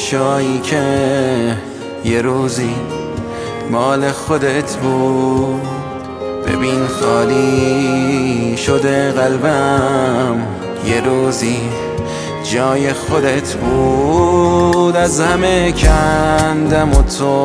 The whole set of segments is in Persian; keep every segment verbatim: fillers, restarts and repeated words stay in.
جایی که یه روزی مال خودت بود. ببین خالی شده قلبم، یه روزی جای خودت بود. از همه کندم و تو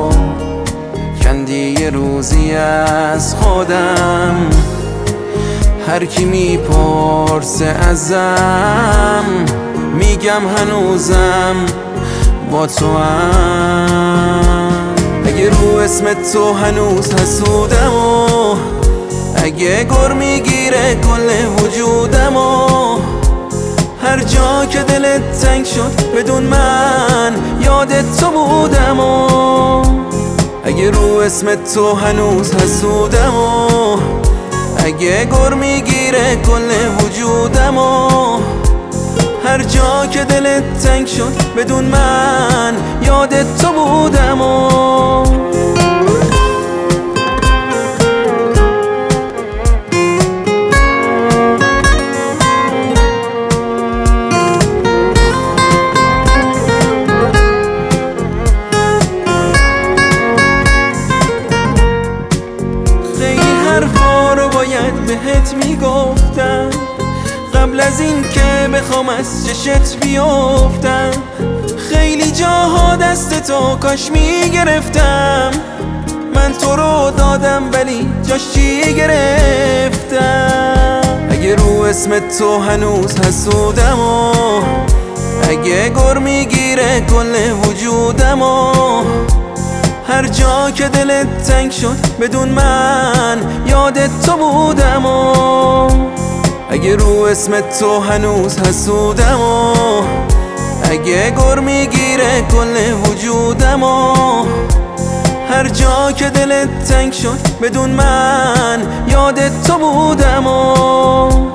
کندی یه روزی از خودم. هر کی میپرسه ازم میگم هنوزم با تو هم. اگه رو اسم تو هنوز حسودم و اگه گر میگیره کل وجودم و هر جا که دلت تنگ شد بدون من یادت تو بودم و اگه رو اسم تو هنوز حسودم و اگه گر میگیره کل وجودم و هر جا که دلت تنگ شد بدون من یادت تو بودم و بهت میگفتم قبل از این که بخوام از چشت بیفتم. خیلی جاها دست تو کاش میگرفتم. من تو رو دادم ولی جاش چی گرفتم. اگه رو اسم تو هنوز حسودم و اگه گر میگیره کل وجودم و هر جا که دلت تنگ شد بدون من یادت تو بودم و اگه رو اسم تو هنوز حسودم و اگه گر میگیره کل وجودم و هر جا که دلت تنگ شد بدون من یادت تو بودم و